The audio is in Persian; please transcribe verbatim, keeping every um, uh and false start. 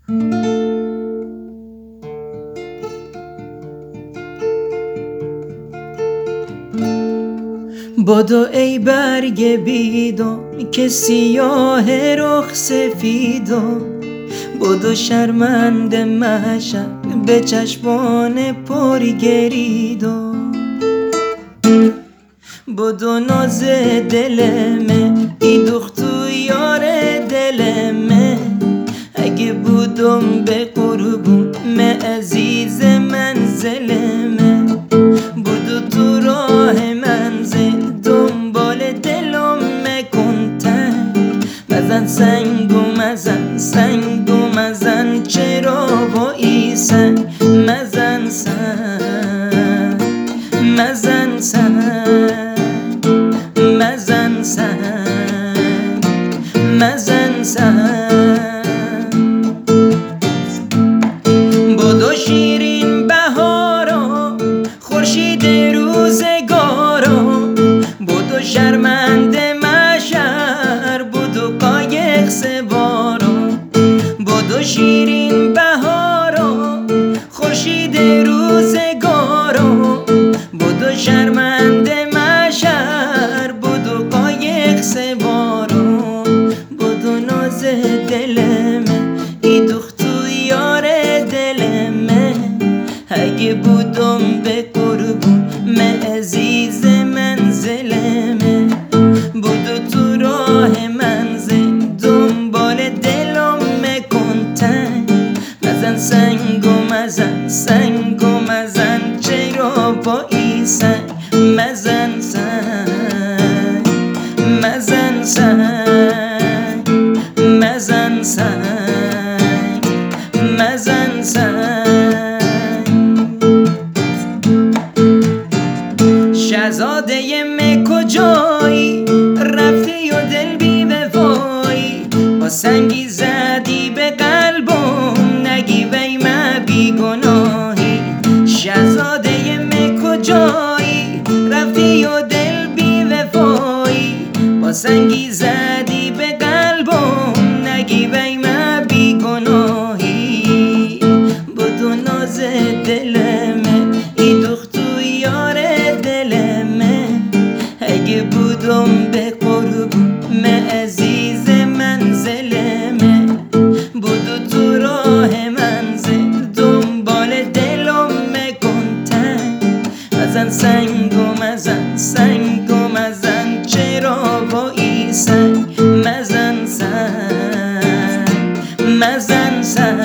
بدو ای برگ بیدو که سیاه رخ سفیدو، بدو شرمنده مشم به چشمان پر گریدو. بدو ناز دلمه ای دختو یار دلمه، اگه بودم به قربون مه عزیز منزلمه. بدو تو راه منزل دنبال دلم مکن تنگ، مزن سنگو مزن سنگو مزن چرا با ایسن، مزن سنگ مزن سنگ مزن سنگ مزن سنگ. بدو شیرین بهارا خورشید روزگارا، بدو شرمنده مشر بدو قایق سوارا. بدو شیرین بهارا خورشید روزگارا، بدو شرمنده مشر بدو قایق سوارا. بدو ناز دلمه ای دختو یار دلمه، اگه بودم به قربون مه عزیز منزلمه. بدو تو راه منزل دنبال دلم مکن تنگ، مزن سنگو مزن سنگو مزن چرا با ایسن، مزن سنگ مزن سنگ مزن سنگ مزن سنگ. شهزاده مه کجایی رفتی و دل بی وفایی، با سنگی زدی به قلبم نگی وی مه بی گناهی. شهزاده مه کجایی رفتی و دل بی وفایی، با سنگی زدی به قلبم نگی وی مه بی گناهی. بدو ناز دلمه ای دختو یار دلمه، اگه بودم به قربون مه عزیز منزلمه. بدو تو راه منزل دنبال دلم مکن تنگ، مزن سنگو مزن سنگو مزن چرا با ایسن، مزن سنگ مزن سنگ